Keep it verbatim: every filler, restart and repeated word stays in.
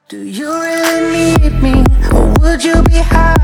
Do you really need me, or would you be happy?